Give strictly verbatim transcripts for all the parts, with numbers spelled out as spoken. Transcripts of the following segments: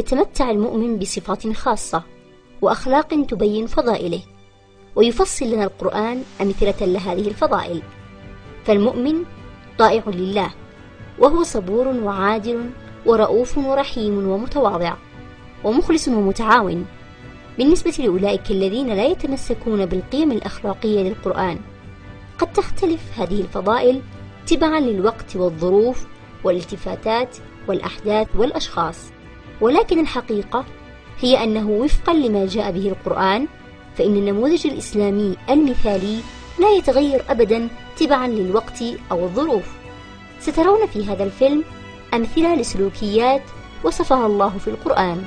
يتمتع المؤمن بصفات خاصة وأخلاق تبين فضائله، ويفصل لنا القرآن أمثلة لهذه الفضائل. فالمؤمن طائع لله، وهو صبور وعادل ورؤوف ورحيم ومتواضع ومخلص ومتعاون. بالنسبة لأولئك الذين لا يتمسكون بالقيم الأخلاقية للقرآن، قد تختلف هذه الفضائل تبعا للوقت والظروف والالتفاتات والأحداث والأشخاص، ولكن الحقيقة هي أنه وفقا لما جاء به القرآن، فإن النموذج الإسلامي المثالي لا يتغير أبدا تبعا للوقت أو الظروف. سترون في هذا الفيلم أمثلة لسلوكيات وصفها الله في القرآن.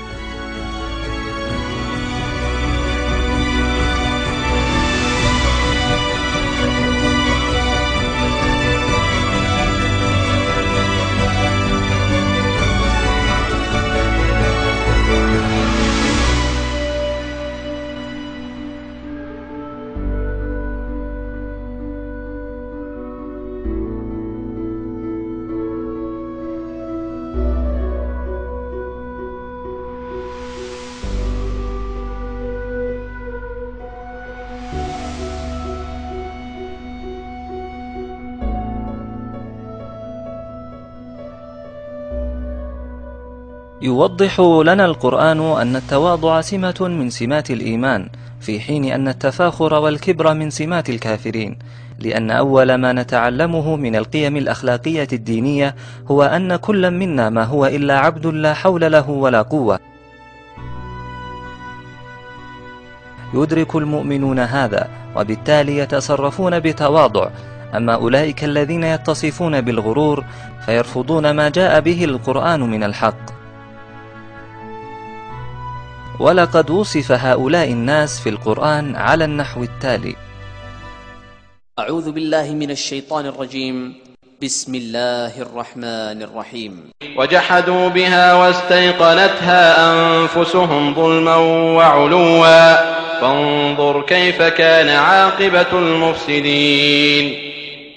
يوضح لنا القرآن أن التواضع سمة من سمات الإيمان، في حين أن التفاخر والكبر من سمات الكافرين، لأن أول ما نتعلمه من القيم الأخلاقية الدينية هو أن كل منا ما هو إلا عبد لا حول له ولا قوة. يدرك المؤمنون هذا، وبالتالي يتصرفون بتواضع. أما أولئك الذين يتصفون بالغرور فيرفضون ما جاء به القرآن من الحق. ولقد وصف هؤلاء الناس في القرآن على النحو التالي: أعوذ بالله من الشيطان الرجيم. بسم الله الرحمن الرحيم. وجحدوا بها واستيقنتها أنفسهم ظلما وعلوا فانظر كيف كان عاقبة المفسدين.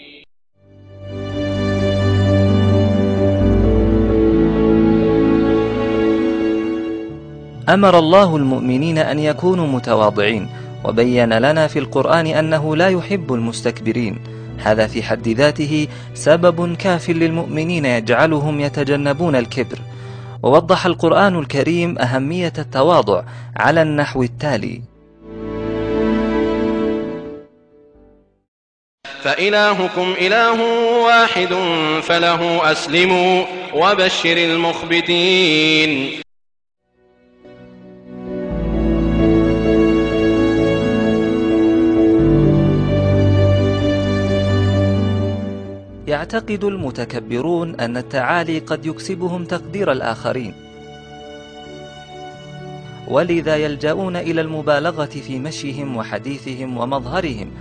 أمر الله المؤمنين أن يكونوا متواضعين، وبين لنا في القرآن أنه لا يحب المستكبرين. هذا في حد ذاته سبب كاف للمؤمنين يجعلهم يتجنبون الكبر. ووضح القرآن الكريم أهمية التواضع على النحو التالي: فإلهكم إله واحد فله أسلموا وبشر المخبتين. يعتقد المتكبرون أن التعالي قد يكسبهم تقدير الآخرين، ولذا يلجؤون إلى المبالغة في مشيهم وحديثهم ومظهرهم،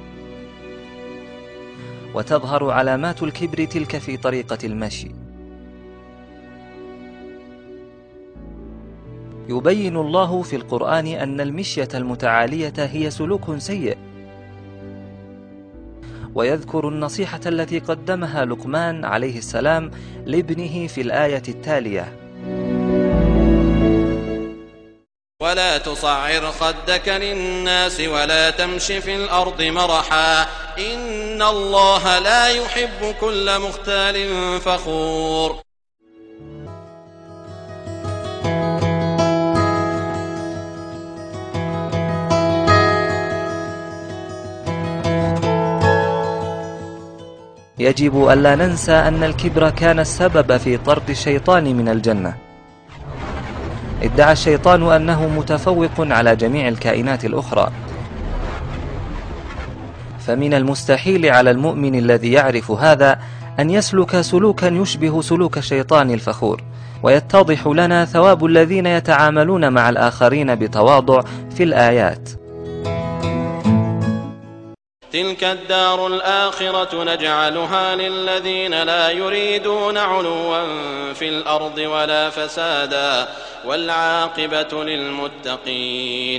وتظهر علامات الكبر تلك في طريقة المشي. يبين الله في القرآن أن المشية المتعالية هي سلوك سيء، ويذكر النصيحة التي قدمها لقمان عليه السلام لابنه في الآية التالية: ولا تصعر خدك للناس ولا تمش في الأرض مرحا إن الله لا يحب كل مختال فخور. يجب ألا ننسى أن الكبر كان السبب في طرد الشيطان من الجنة. ادعى الشيطان أنه متفوق على جميع الكائنات الأخرى، فمن المستحيل على المؤمن الذي يعرف هذا أن يسلك سلوكا يشبه سلوك الشيطان الفخور. ويتضح لنا ثواب الذين يتعاملون مع الآخرين بتواضع في الآيات: تلك الدار الآخرة نجعلها للذين لا يريدون علوا في الأرض ولا فسادا والعاقبة للمتقين.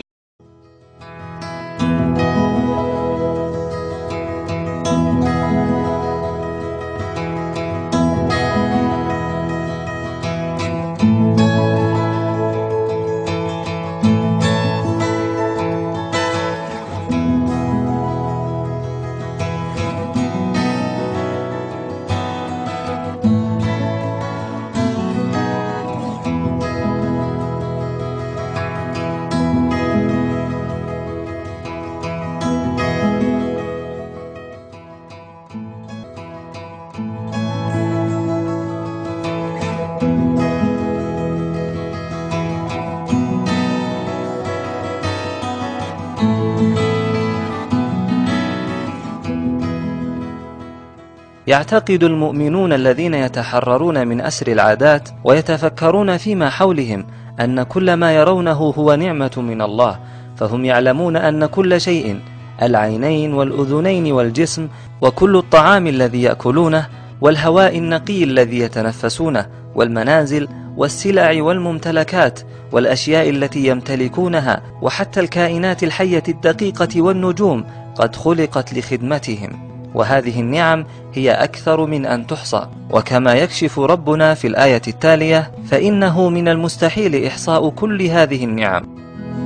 يعتقد المؤمنون الذين يتحررون من أسر العادات ويتفكرون فيما حولهم أن كل ما يرونه هو نعمة من الله، فهم يعلمون أن كل شيء، العينين والأذنين والجسم وكل الطعام الذي يأكلونه والهواء النقي الذي يتنفسونه والمنازل والسلع والممتلكات والأشياء التي يمتلكونها وحتى الكائنات الحية الدقيقة والنجوم قد خلقت لخدمتهم، وهذه النعم هي أكثر من أن تحصى. وكما يكشف ربنا في الآية التالية فإنه من المستحيل إحصاء كل هذه النعم.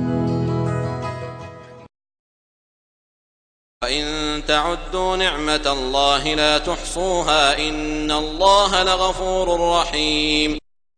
وإن تعدوا نعمة الله لا تحصوها إن الله لغفور رحيم.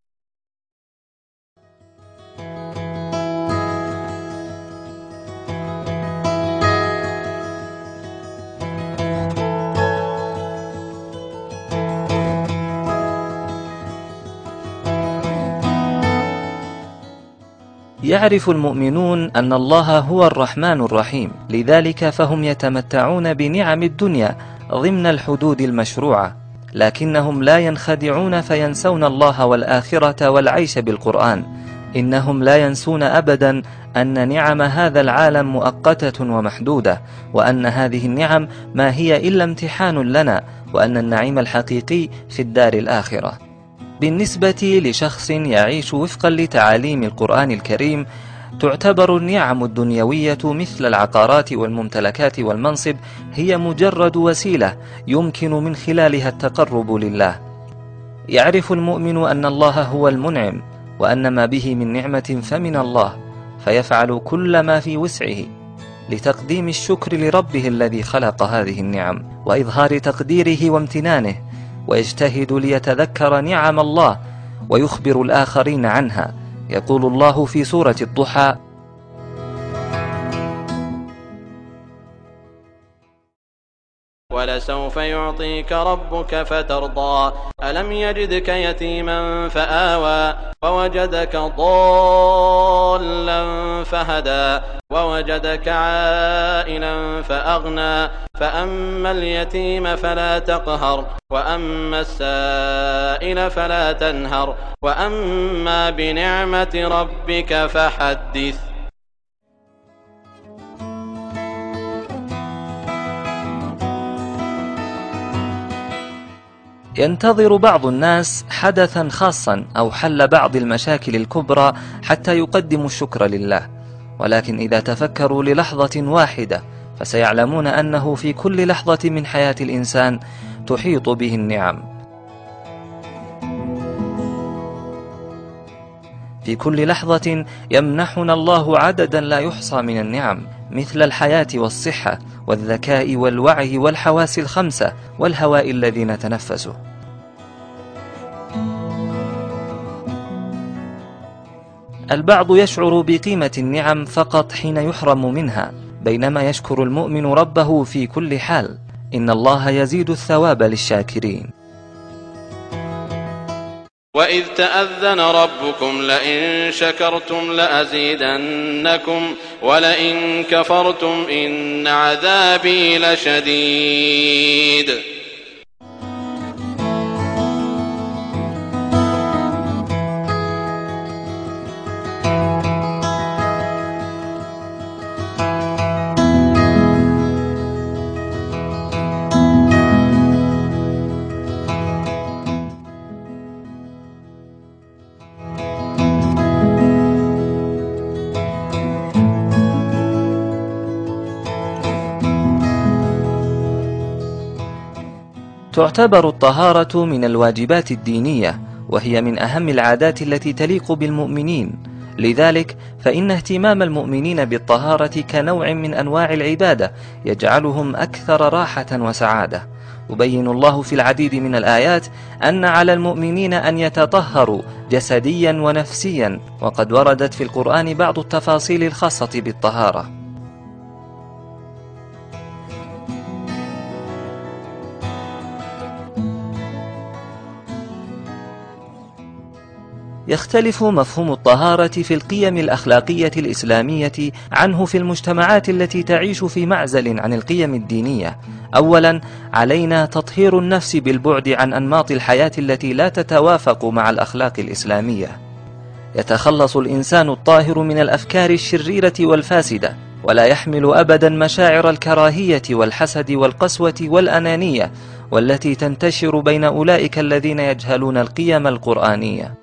يعرف المؤمنون أن الله هو الرحمن الرحيم، لذلك فهم يتمتعون بنعم الدنيا ضمن الحدود المشروعة، لكنهم لا ينخدعون فينسون الله والآخرة والعيش بالقرآن. إنهم لا ينسون أبدا أن نعم هذا العالم مؤقتة ومحدودة، وأن هذه النعم ما هي إلا امتحان لنا، وأن النعيم الحقيقي في الدار الآخرة. بالنسبة لشخص يعيش وفقا لتعاليم القرآن الكريم، تعتبر النعم الدنيوية مثل العقارات والممتلكات والمنصب هي مجرد وسيلة يمكن من خلالها التقرب لله. يعرف المؤمن أن الله هو المنعم، وأن ما به من نعمة فمن الله، فيفعل كل ما في وسعه لتقديم الشكر لربه الذي خلق هذه النعم وإظهار تقديره وامتنانه، ويجتهد ليتذكر نعم الله ويخبر الآخرين عنها. يقول الله في سورة الضحى: ولسوف يعطيك ربك فترضى ألم يجدك يتيما فآوى ووجدك ضالا فهدى ووجدك عائلا فأغنى فأما اليتيم فلا تقهر وأما السائل فلا تنهر وأما بنعمة ربك فحدث. ينتظر بعض الناس حدثا خاصا أو حل بعض المشاكل الكبرى حتى يقدموا الشكر لله، ولكن إذا تفكروا للحظة واحدة فسيعلمون أنه في كل لحظة من حياة الإنسان تحيط به النعم. في كل لحظة يمنحنا الله عددا لا يحصى من النعم، مثل الحياة والصحة والذكاء والوعي والحواس الخمسة والهواء الذي نتنفسه. البعض يشعر بقيمة النعم فقط حين يحرم منها، بينما يشكر المؤمن ربه في كل حال. إن الله يزيد الثواب للشاكرين. وإذ تأذن ربكم لئن شكرتم لأزيدنكم ولئن كفرتم إن عذابي لشديد. تعتبر الطهارة من الواجبات الدينية، وهي من أهم العادات التي تليق بالمؤمنين. لذلك فإن اهتمام المؤمنين بالطهارة كنوع من أنواع العبادة يجعلهم أكثر راحة وسعادة. يبين الله في العديد من الآيات أن على المؤمنين أن يتطهروا جسديا ونفسيا، وقد وردت في القرآن بعض التفاصيل الخاصة بالطهارة. يختلف مفهوم الطهارة في القيم الأخلاقية الإسلامية عنه في المجتمعات التي تعيش في معزل عن القيم الدينية. أولا، علينا تطهير النفس بالبعد عن أنماط الحياة التي لا تتوافق مع الأخلاق الإسلامية. يتخلص الإنسان الطاهر من الأفكار الشريرة والفاسدة، ولا يحمل أبدا مشاعر الكراهية والحسد والقسوة والأنانية والتي تنتشر بين أولئك الذين يجهلون القيم القرآنية.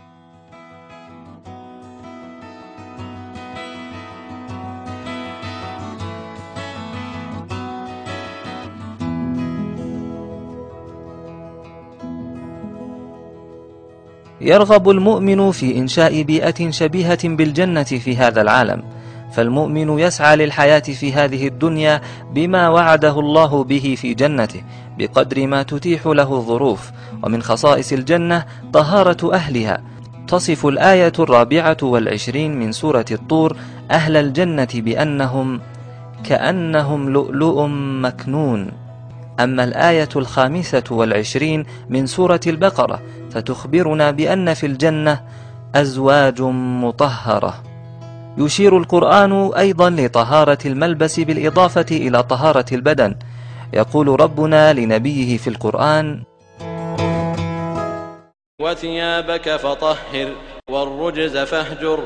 يرغب المؤمن في إنشاء بيئة شبيهة بالجنة في هذا العالم، فالمؤمن يسعى للحياة في هذه الدنيا بما وعده الله به في جنته بقدر ما تتيح له الظروف. ومن خصائص الجنة طهارة أهلها. تصف الآية الرابعة والعشرين من سورة الطور أهل الجنة بأنهم كأنهم لؤلؤ مكنون. أما الآية الخامسة والعشرين من سورة البقرة فتخبرنا بأن في الجنة أزواج مطهرة. يشير القرآن أيضا لطهارة الملبس بالإضافة إلى طهارة البدن. يقول ربنا لنبيه في القرآن: وثيابك فطهر والرجز فاهجر.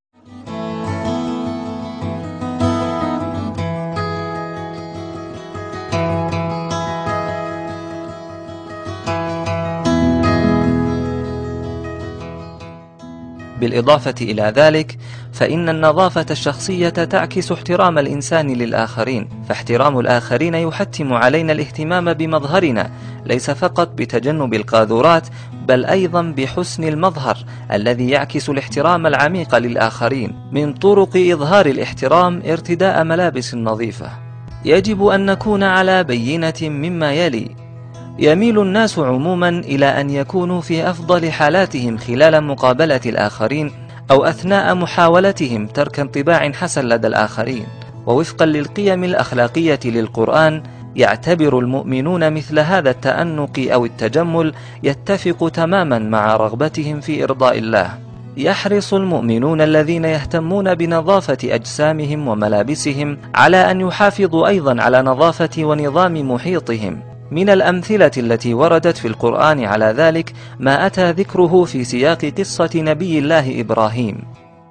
بالإضافة إلى ذلك فإن النظافة الشخصية تعكس احترام الإنسان للآخرين، فاحترام الآخرين يحتم علينا الاهتمام بمظهرنا، ليس فقط بتجنب القاذورات بل أيضا بحسن المظهر الذي يعكس الاحترام العميق للآخرين. من طرق إظهار الاحترام ارتداء ملابس نظيفة. يجب أن نكون على بينة مما يلي: يميل الناس عموما إلى أن يكونوا في أفضل حالاتهم خلال مقابلة الآخرين أو أثناء محاولتهم ترك انطباع حسن لدى الآخرين. ووفقا للقيم الأخلاقية للقرآن يعتبر المؤمنون مثل هذا التأنق أو التجمل يتفق تماما مع رغبتهم في إرضاء الله. يحرص المؤمنون الذين يهتمون بنظافة أجسامهم وملابسهم على أن يحافظوا أيضا على نظافة ونظام محيطهم. من الأمثلة التي وردت في القرآن على ذلك ما أتى ذكره في سياق قصة نبي الله إبراهيم: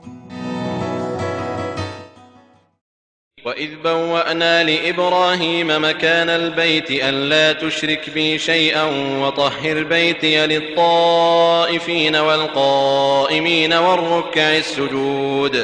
وإذ بوأنا لإبراهيم مكان البيت ألا تشرك بي شيئا وطهر بيتي للطائفين والقائمين والركع السجود.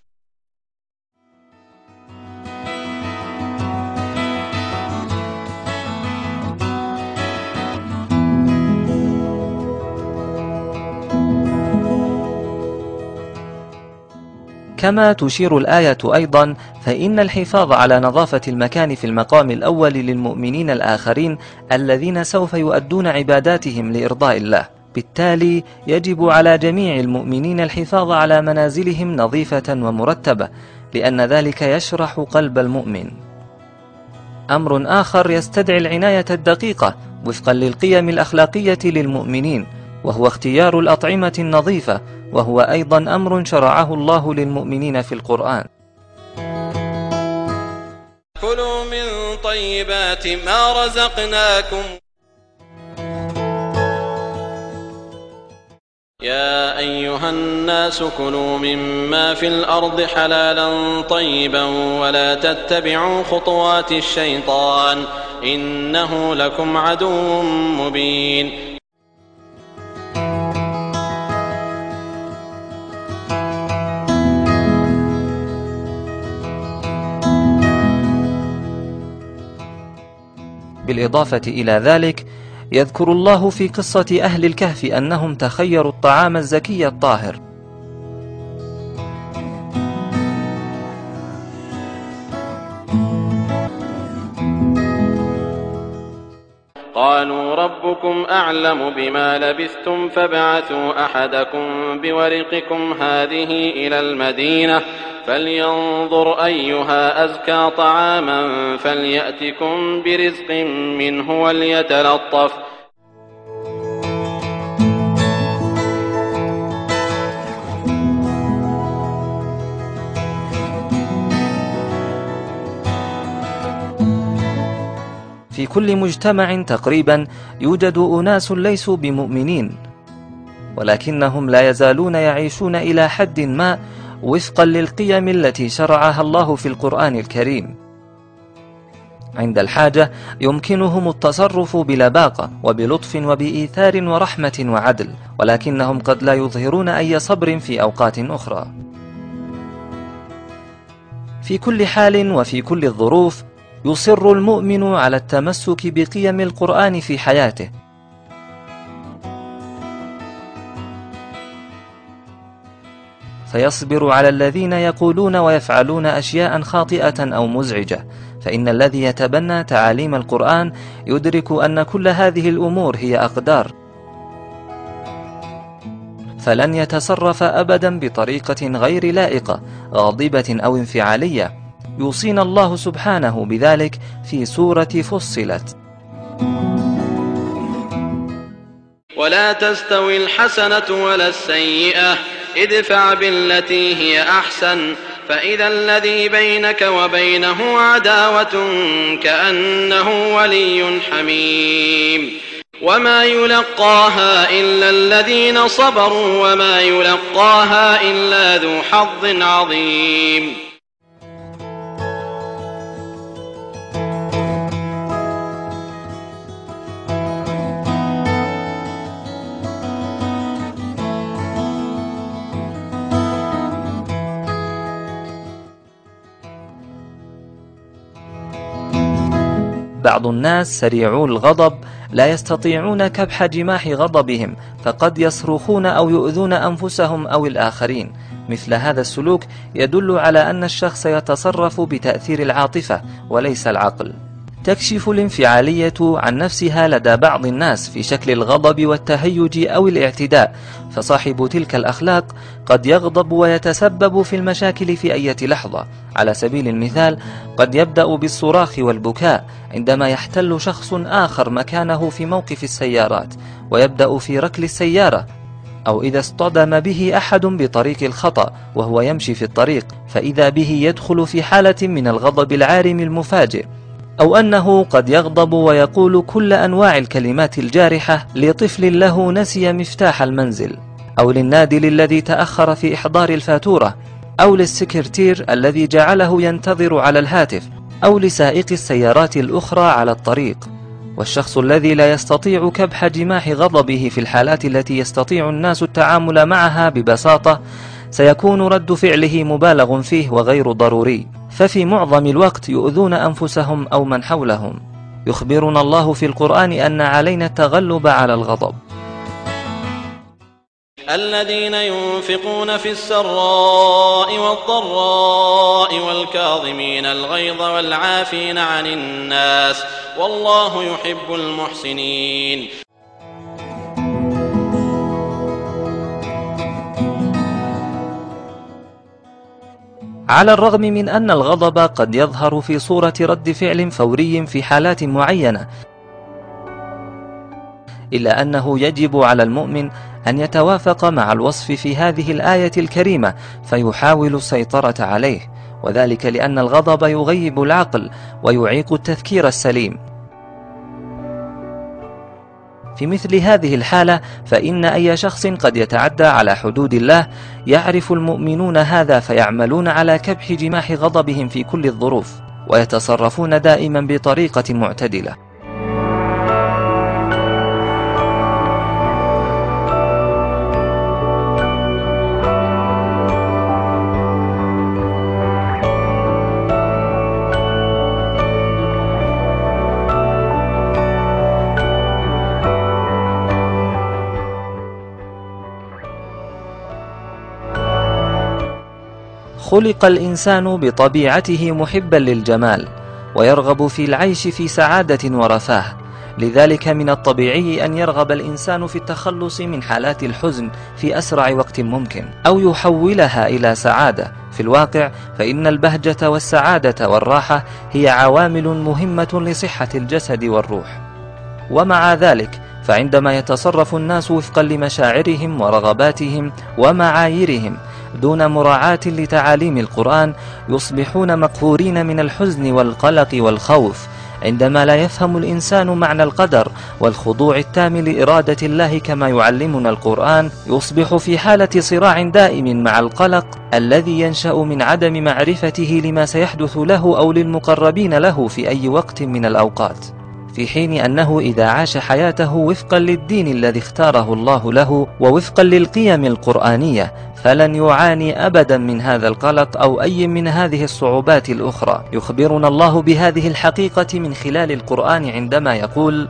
كما تشير الآية أيضا فإن الحفاظ على نظافة المكان في المقام الأول للمؤمنين الآخرين الذين سوف يؤدون عباداتهم لإرضاء الله. بالتالي يجب على جميع المؤمنين الحفاظ على منازلهم نظيفة ومرتبة، لأن ذلك يشرح قلب المؤمن. أمر آخر يستدعي العناية الدقيقة وفقا للقيم الأخلاقية للمؤمنين، وهو اختيار الأطعمة النظيفة، وهو أيضا أمر شرعه الله للمؤمنين في القرآن. كلوا من طيبات ما رزقناكم يا أيها الناس كلوا مما في الأرض حلالا طيبا ولا تتبعوا خطوات الشيطان إنه لكم عدو مبين. بالإضافة إلى ذلك يذكر الله في قصة أهل الكهف أنهم تخيروا الطعام الزكي الطاهر. قالوا ربكم أعلم بما لبثتم فابعثوا أحدكم بورقكم هذه إلى المدينة فلينظر أيها أزكى طعاما فليأتكم برزق منه وليتلطف في كل مجتمع تقريبا يوجد أناس ليسوا بمؤمنين، ولكنهم لا يزالون يعيشون إلى حد ما وفقا للقيم التي شرعها الله في القرآن الكريم. عند الحاجة يمكنهم التصرف بلباقة وبلطف وبإيثار ورحمة وعدل، ولكنهم قد لا يظهرون أي صبر في أوقات أخرى. في كل حال وفي كل الظروف يصر المؤمن على التمسك بقيم القرآن في حياته، فيصبر على الذين يقولون ويفعلون أشياء خاطئة أو مزعجة، فإن الذي يتبنى تعاليم القرآن يدرك أن كل هذه الأمور هي أقدار، فلن يتصرف أبدا بطريقة غير لائقة غاضبة أو انفعالية. يوصينا الله سبحانه بذلك في سورة فصلت: ولا تستوي الحسنة ولا السيئة ادفع بالتي هي أحسن فإذا الذي بينك وبينه عداوة كأنه ولي حميم وما يلقاها إلا الذين صبروا وما يلقاها إلا ذو حظ عظيم. بعض الناس سريعو الغضب لا يستطيعون كبح جماح غضبهم، فقد يصرخون أو يؤذون أنفسهم أو الآخرين. مثل هذا السلوك يدل على أن الشخص يتصرف بتأثير العاطفة وليس العقل. تكشف الانفعالية عن نفسها لدى بعض الناس في شكل الغضب والتهيج أو الاعتداء، فصاحب تلك الأخلاق قد يغضب ويتسبب في المشاكل في أي لحظة. على سبيل المثال قد يبدأ بالصراخ والبكاء عندما يحتل شخص آخر مكانه في موقف السيارات، ويبدأ في ركل السيارة، أو إذا اصطدم به أحد بطريق الخطأ وهو يمشي في الطريق فإذا به يدخل في حالة من الغضب العارم المفاجئ، أو أنه قد يغضب ويقول كل أنواع الكلمات الجارحة لطفل له نسي مفتاح المنزل، أو للنادل الذي تأخر في إحضار الفاتورة، أو للسكرتير الذي جعله ينتظر على الهاتف، أو لسائق السيارات الأخرى على الطريق. والشخص الذي لا يستطيع كبح جماح غضبه في الحالات التي يستطيع الناس التعامل معها ببساطة سيكون رد فعله مبالغ فيه وغير ضروري، ففي معظم الوقت يؤذون أنفسهم أو من حولهم. يخبرنا الله في القرآن أن علينا التغلب على الغضب. الذين ينفقون في السراء والضراء والكاظمين الغيظ والعافين عن الناس والله يحب المحسنين. على الرغم من أن الغضب قد يظهر في صورة رد فعل فوري في حالات معينة، إلا أنه يجب على المؤمن أن يتوافق مع الوصف في هذه الآية الكريمة فيحاول السيطرة عليه، وذلك لأن الغضب يغيب العقل ويعيق التفكير السليم. في مثل هذه الحالة فإن أي شخص قد يتعدى على حدود الله يعرف المؤمنون هذا فيعملون على كبح جماح غضبهم في كل الظروف، ويتصرفون دائما بطريقة معتدلة. خلق الإنسان بطبيعته محبا للجمال ويرغب في العيش في سعادة ورفاه، لذلك من الطبيعي أن يرغب الإنسان في التخلص من حالات الحزن في أسرع وقت ممكن، أو يحولها إلى سعادة. في الواقع فإن البهجة والسعادة والراحة هي عوامل مهمة لصحة الجسد والروح. ومع ذلك فعندما يتصرف الناس وفقا لمشاعرهم ورغباتهم ومعاييرهم دون مراعاة لتعاليم القرآن يصبحون مقهورين من الحزن والقلق والخوف عندما لا يفهم الإنسان معنى القدر والخضوع التام لإرادة الله كما يعلمنا القرآن، يصبح في حالة صراع دائم مع القلق الذي ينشأ من عدم معرفته لما سيحدث له أو للمقربين له في أي وقت من الأوقات، في حين أنه إذا عاش حياته وفقا للدين الذي اختاره الله له ووفقا للقيم القرآنية فلن يعاني أبدا من هذا القلق أو أي من هذه الصعوبات الأخرى. يخبرنا الله بهذه الحقيقة من خلال القرآن عندما يقول: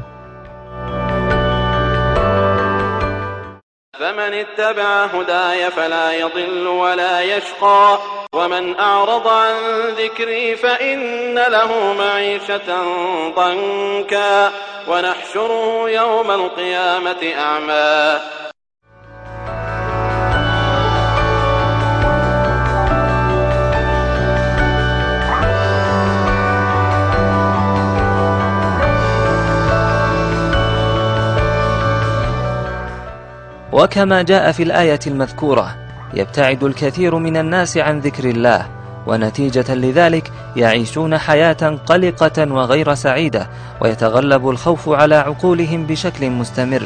فمن اتبع هداي فلا يضل ولا يشقى ومن أعرض عن ذكري فإن له معيشة ضنكا ونحشره يوم القيامة أعمى. وكما جاء في الآية المذكورة، يبتعد الكثير من الناس عن ذكر الله، ونتيجة لذلك يعيشون حياة قلقة وغير سعيدة، ويتغلب الخوف على عقولهم بشكل مستمر.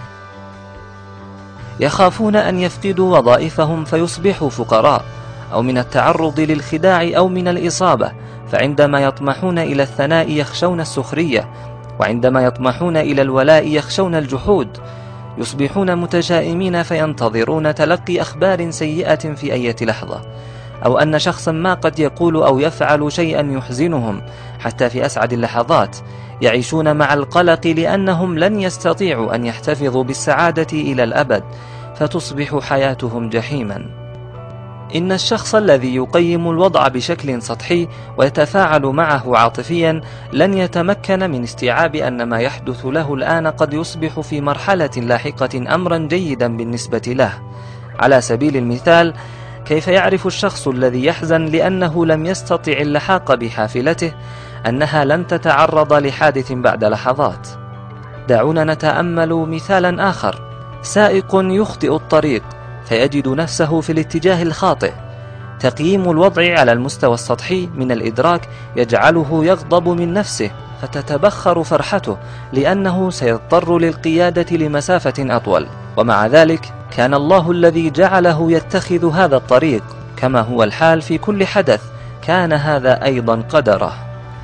يخافون أن يفقدوا وظائفهم فيصبحوا فقراء، أو من التعرض للخداع أو من الإصابة، فعندما يطمحون إلى الثناء يخشون السخرية، وعندما يطمحون إلى الولاء يخشون الجحود. يصبحون متشائمين فينتظرون تلقي أخبار سيئة في أي لحظة، أو أن شخصا ما قد يقول أو يفعل شيئا يحزنهم. حتى في أسعد اللحظات يعيشون مع القلق لأنهم لن يستطيعوا أن يحتفظوا بالسعادة إلى الأبد، فتصبح حياتهم جحيما. إن الشخص الذي يقيم الوضع بشكل سطحي ويتفاعل معه عاطفيا لن يتمكن من استيعاب أن ما يحدث له الآن قد يصبح في مرحلة لاحقة أمرا جيدا بالنسبة له. على سبيل المثال، كيف يعرف الشخص الذي يحزن لأنه لم يستطع اللحاق بحافلته أنها لن تتعرض لحادث بعد لحظات؟ دعونا نتأمل مثالا آخر. سائق يخطئ الطريق فيجد نفسه في الاتجاه الخاطئ. تقييم الوضع على المستوى السطحي من الإدراك يجعله يغضب من نفسه فتتبخر فرحته لأنه سيضطر للقيادة لمسافة أطول، ومع ذلك كان الله الذي جعله يتخذ هذا الطريق. كما هو الحال في كل حدث، كان هذا أيضا قدره.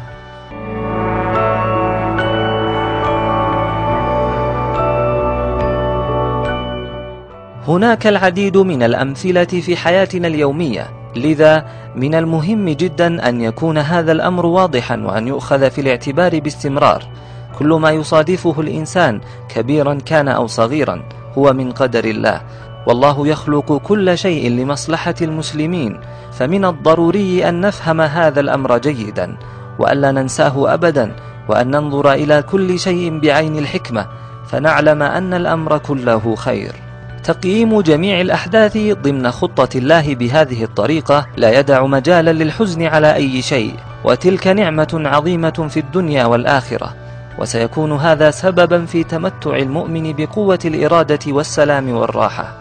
هناك العديد من الأمثلة في حياتنا اليومية، لذا من المهم جدا أن يكون هذا الأمر واضحا وأن يؤخذ في الاعتبار باستمرار. كل ما يصادفه الإنسان كبيرا كان أو صغيرا هو من قدر الله، والله يخلق كل شيء لمصلحة المسلمين، فمن الضروري أن نفهم هذا الأمر جيدا وألا ننساه أبدا، وأن ننظر إلى كل شيء بعين الحكمة فنعلم أن الأمر كله خير. تقييم جميع الأحداث ضمن خطة الله بهذه الطريقة لا يدع مجالا للحزن على أي شيء، وتلك نعمة عظيمة في الدنيا والآخرة، وسيكون هذا سببا في تمتع المؤمن بقوة الإرادة والسلام والراحة.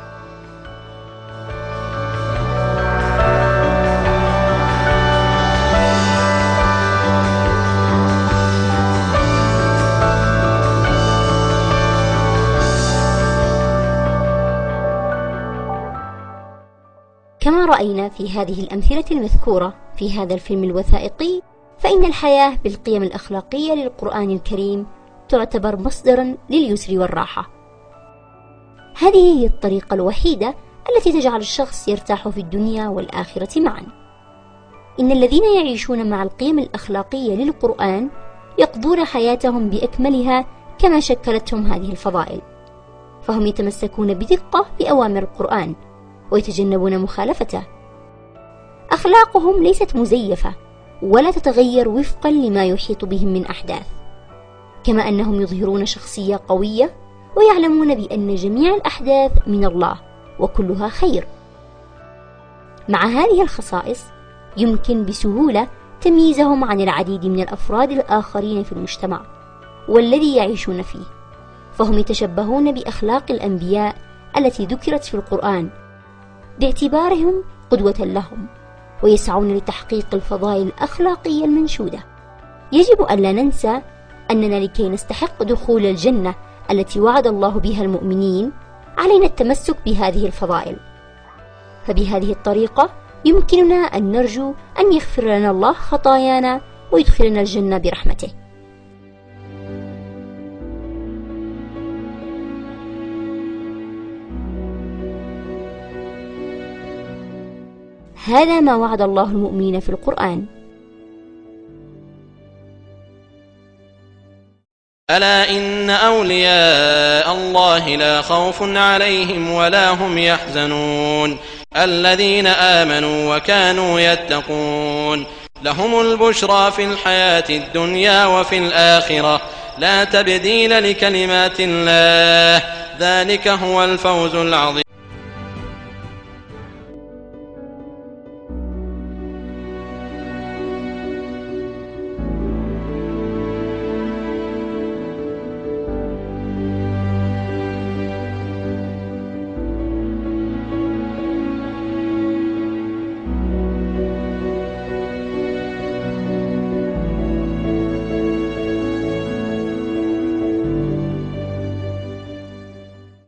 كما رأينا في هذه الأمثلة المذكورة في هذا الفيلم الوثائقي، فإن الحياة بالقيم الأخلاقية للقرآن الكريم تعتبر مصدرا لليسر والراحة. هذه هي الطريقة الوحيدة التي تجعل الشخص يرتاح في الدنيا والآخرة معا. إن الذين يعيشون مع القيم الأخلاقية للقرآن يقضون حياتهم بأكملها كما شكلتهم هذه الفضائل، فهم يتمسكون بدقة بأوامر القرآن ويتجنبون مخالفته. أخلاقهم ليست مزيفة ولا تتغير وفقا لما يحيط بهم من أحداث، كما أنهم يظهرون شخصية قوية ويعلمون بأن جميع الأحداث من الله وكلها خير. مع هذه الخصائص يمكن بسهولة تمييزهم عن العديد من الأفراد الآخرين في المجتمع والذي يعيشون فيه، فهم يتشبهون بأخلاق الأنبياء التي ذكرت في القرآن باعتبارهم قدوة لهم، ويسعون لتحقيق الفضائل الأخلاقية المنشودة. يجب أن لا ننسى أننا لكي نستحق دخول الجنة التي وعد الله بها المؤمنين علينا التمسك بهذه الفضائل. فبهذه الطريقة يمكننا أن نرجو أن يغفر لنا الله خطايانا ويدخلنا الجنة برحمته. هذا ما وعد الله المؤمنين في القرآن. ألا إن أولياء الله لا خوف عليهم ولا هم يحزنون الذين آمنوا وكانوا يتقون لهم البشرى في الحياة الدنيا وفي الآخرة لا تبديل لكلمات الله ذلك هو الفوز العظيم.